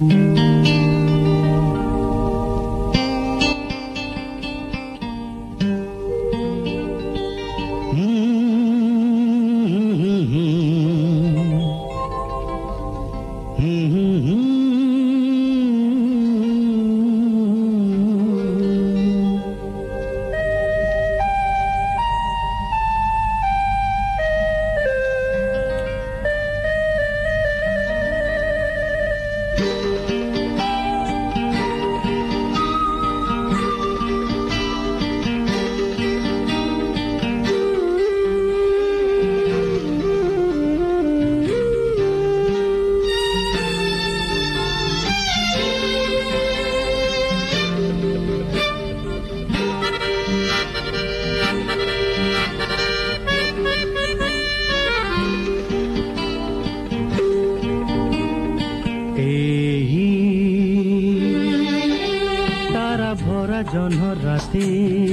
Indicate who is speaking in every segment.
Speaker 1: জহ্নর রাতে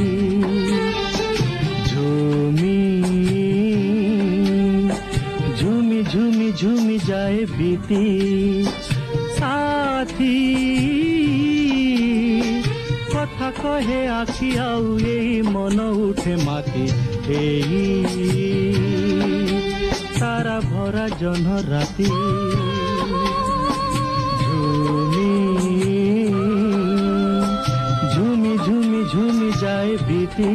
Speaker 1: ঝুমি ঝুমি ঝুমি ঝুমি যায় বিতি সাথী কথা কহে আখি আউ এই মন উঠে মাতি এই তারা ভরা জহ্নর রাতে ঝুমি যায় বিতি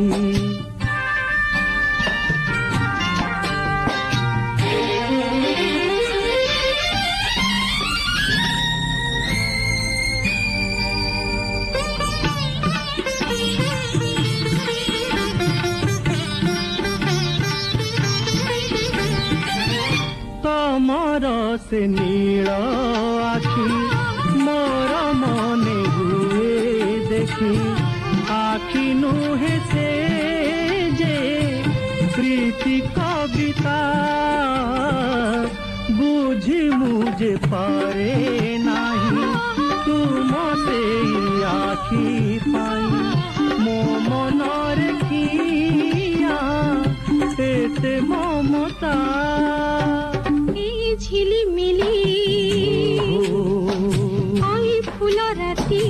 Speaker 1: তোমার সে নীল আখি মোর মনে হুয়ে দেখি আখি নুহে সে যে প্রীতি কবিতা বুঝি মুঝে পারে নাহি তুম সেই আখি পাই মো মনর কিয়া এতে মমতা
Speaker 2: এই ঝিলিমিলি আই ফুল রাতি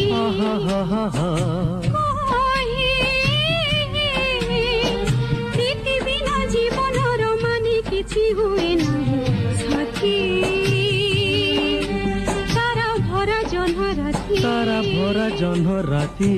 Speaker 2: পৃথিবীনা জীবনর মানে কিছু হুয়ে না সাথী তারা ভরা জহ্নর রাতি
Speaker 1: তারা ভরা জহ্নর রাতি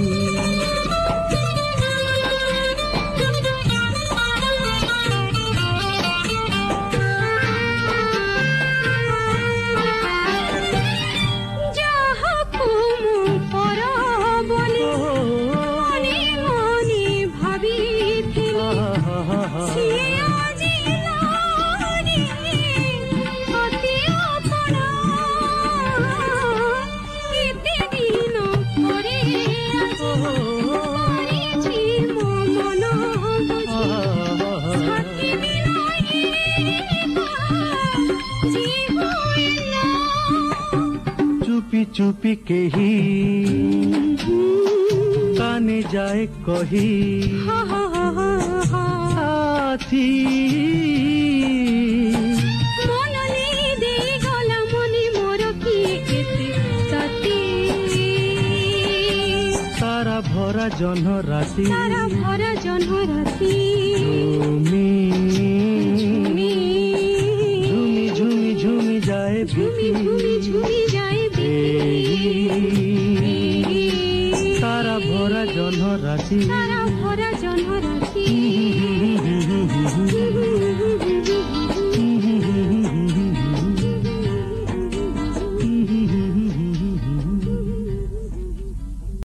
Speaker 1: चुपी चुपी के ही काने जाए कही साथी
Speaker 2: मन नहीं दे गला मनी मोर की एते साथी
Speaker 1: तारा भरा जह्नर राति
Speaker 2: तारा भरा जह्नर राति
Speaker 1: झुमी झुमी झुमी झुमी जाए
Speaker 2: झुमी झुमी झुमी जाए
Speaker 1: तारा भरा जह्नर राति
Speaker 2: तारा भरा जह्नर राति